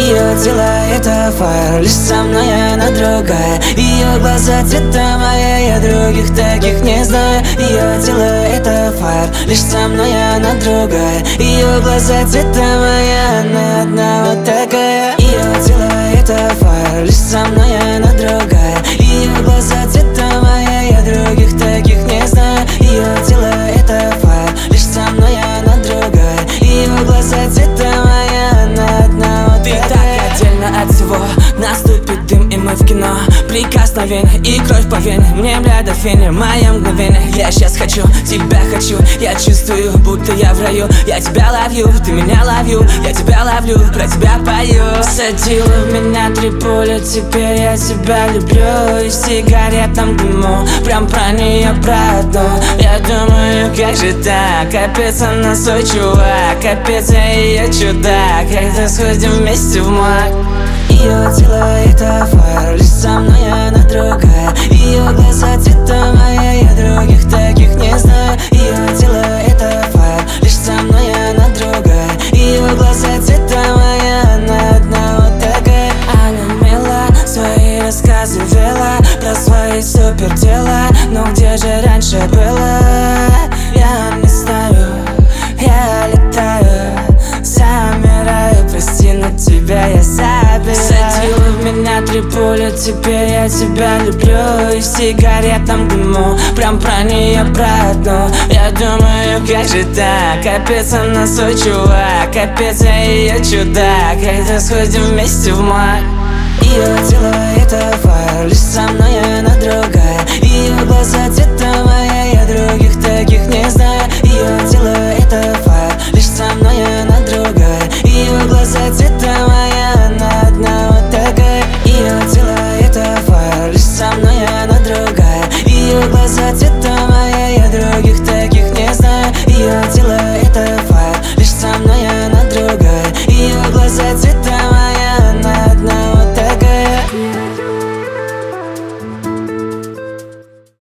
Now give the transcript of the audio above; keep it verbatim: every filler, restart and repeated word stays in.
Ее тело это фаер, лишь со мной она другая. Ее глаза цвета моя, я других таких не знаю. Ее тело это фаер, лишь со мной она другая. Ее глаза цвета моя, она одна вот такая. Ее тело это фаер, лишь со мной она другая. Ее глаза цвета моя, я других таких не знаю. Ее тело это фаер, лишь со мной она другая. Ее глаза цвета моя, она одна вот ты такая. так отдельно от всего, наступит дым и мы в кино. Прикосновение и кровь по вене, мне бля до фене, мое мгновение. Я сейчас хочу, тебя хочу, я чувствую, будто я в раю. Я тебя ловлю, ты меня ловлю, я тебя ловлю, про тебя пою. Садила в меня три пули, теперь я тебя люблю. И в сигаретном дыму, прям про нее, про одну. Я думаю, как же так, капец она свой чувак, капец я ее чудак, когда сходим вместе в мак. Ее тело это фаер, лишь со мной она другая. Ее глаза цвета моя, я других таких не знаю. Ее тело это фаер, лишь со мной она другая. Ее глаза цвета моя, она одна вот такая. Она мила, свои рассказы вела про свои супер дела. Но где же раньше было? Я не знаю, я летаю, замираю, прости, но тебя я забираю. Садила в меня три пули, теперь я тебя люблю. И в сигаретном дыму, прям про нее, про одну. Я думаю, как же так, капец она свой чувак, капец я ее чудак, когда сходим вместе в мак. Ее тело это фаер, лишь со мной она другая. Ее глаза цвета моя, я других таких не знаю. Ее тело это фаер, лишь со мной она другая. Ее глаза цвета моя, она одна вот такая. Ее тело это фаер, лишь со мной она другая. Ее глаза цвета